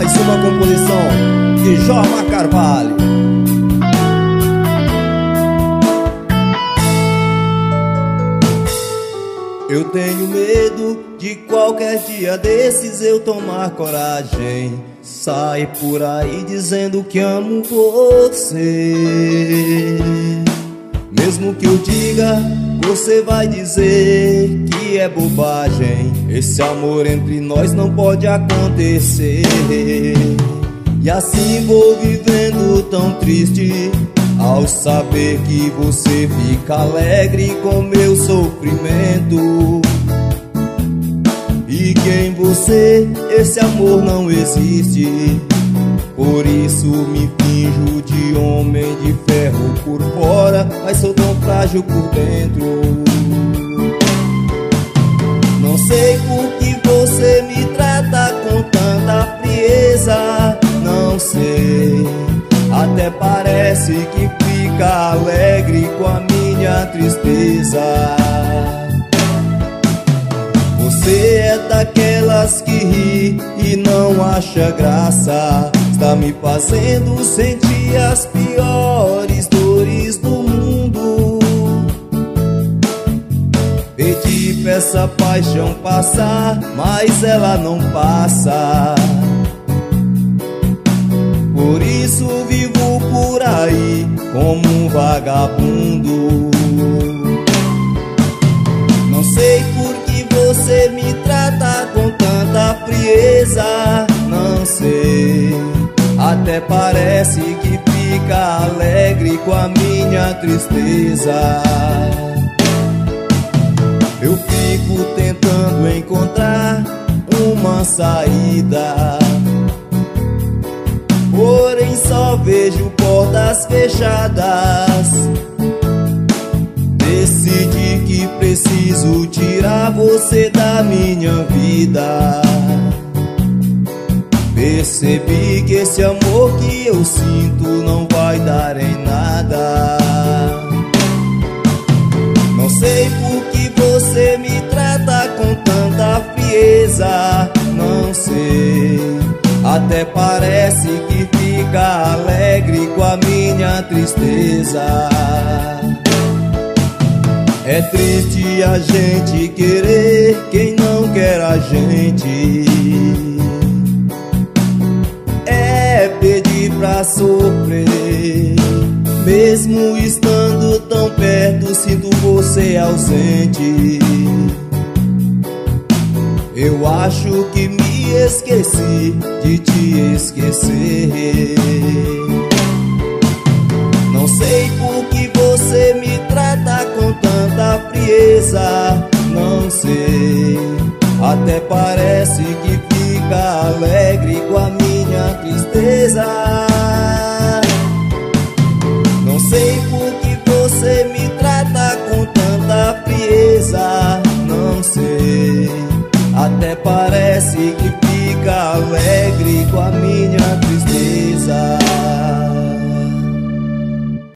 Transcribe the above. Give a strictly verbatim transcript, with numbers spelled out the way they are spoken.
Mais uma composição de Jorma Carvalho. Eu tenho medo de qualquer dia desses eu tomar coragem, sair por aí dizendo que amo você. Mesmo que eu diga, você vai dizer que é bobagem. Esse amor entre nós não pode acontecer. E assim vou vivendo tão triste, ao saber que você fica alegre com meu sofrimento. E que em você esse amor não existe. Por isso me finjo de homem de ferro por fora, mas sou tão frágil por dentro. Não sei por que você me trata com tanta frieza. Não sei, até parece que fica alegre com a minha tristeza. Você é daquelas que ri e não acha graça. Está me fazendo sentir as piores dores do mundo. Pedi pra essa paixão passar, mas ela não passa. Por isso vivo por aí como um vagabundo. Não sei por que você me trata com tanta frieza. Não sei, até parece que fica alegre com a minha tristeza. Eu fico tentando encontrar uma saída, porém só vejo portas fechadas. Decidi que preciso tirar você da minha vida. Percebi que esse amor que eu sinto não vai dar em nada. Não sei por que você me trata com tanta frieza. Não sei, até parece que fica alegre com a minha tristeza. É triste a gente querer quem não quer a gente. É pedir pra sofrer. Mesmo estando tão perto, sinto você ausente. Eu acho que me esqueci de te esquecer. Não sei por que você me trata com tanta frieza. Não sei, até parece que fica alegre com a minha tristeza. Não sei por que você me trata com tanta frieza. Não sei, até parece que fica alegre com a minha